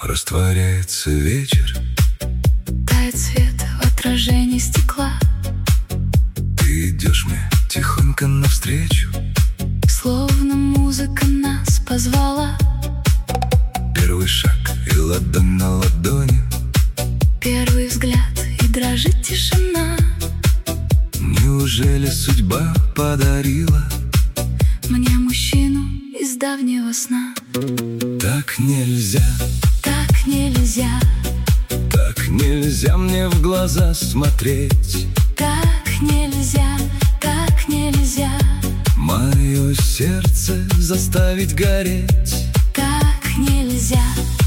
Растворяется вечер, тает свет в отражении стекла. ты идешь мне тихонько навстречу, Словно музыка нас позвала. первый шаг и ладонь на ладони, Первый взгляд и дрожит тишина. неужели судьба подарила Мне мужчину из давнего сна. так нельзя, Так нельзя, так нельзя мне в глаза смотреть. так нельзя, так нельзя, Мое сердце заставить гореть. так нельзя.